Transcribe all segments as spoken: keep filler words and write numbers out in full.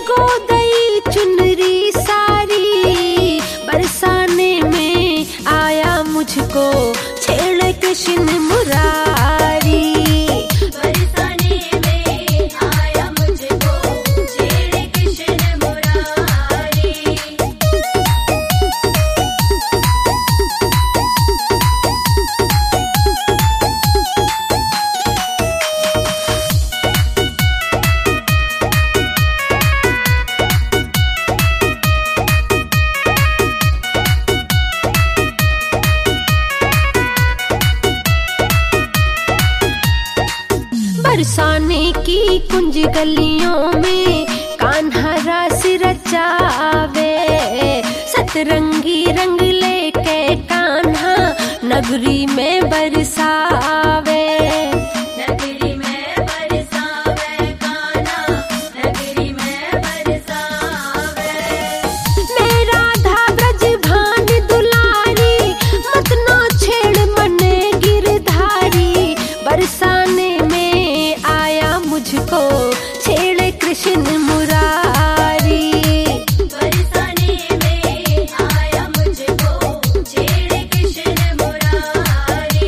भिगो दई चुनरी सारी, बरसाने में आया मुझको छेड़ कृष्ण मुरारी। बरसाने में आया मुझको छेड़ कृष्ण मुरारी। बरसाने की कुंज गलियों में कान्हा रास रचावे, सतरंगी रंग लेके कान्हा नगरी में बरसावे। नगरी में बरसावे कान्हा, नगरी में बरसावे। मेरा राधा ब्रज भान दुलारी, मत ना छेड़ मने गिरधारी। बरसाने में आया मुझको छेड़ कृष्ण मुरारी। बरसाने में आया मुझको छेड़ कृष्ण मुरारी।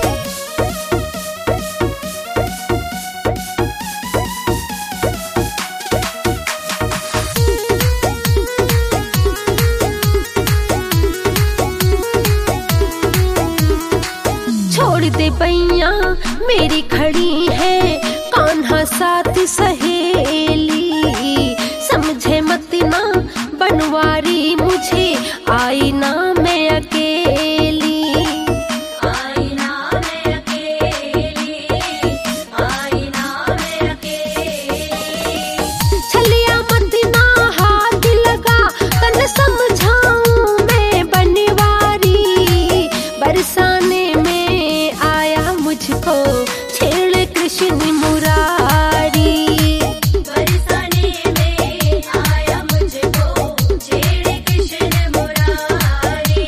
छोड़ दे बैया मेरी खड़ी है कान्हा साथ सहेली, समझे मत ना बनवारी मुझे आई ना मैं अकेली। आई ना मैं अकेली, आई ना मैं अकेली। छलिया मत ना हाथ लगा, तन समझाऊं मैं बनवारी। बरसाने में आया मुझको छेड़ कृष्ण मुरारी। बरसाने में आया मुझको छेड़ कृष्ण मुरारी।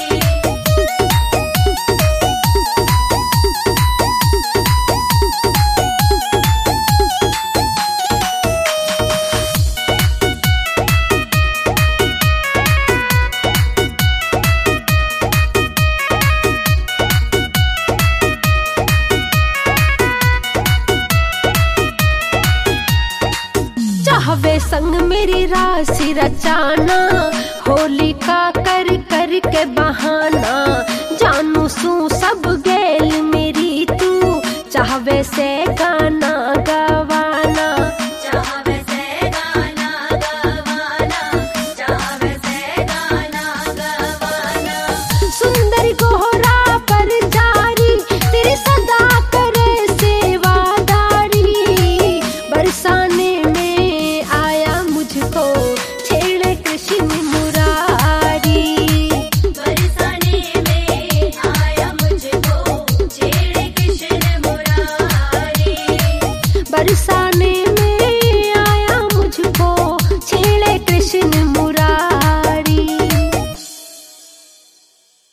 चाहवे संग मेरी राशि रचाना, होली का कर कर के बहाना। जानू सू सब गेल मेरी तू चाहवे से गाना।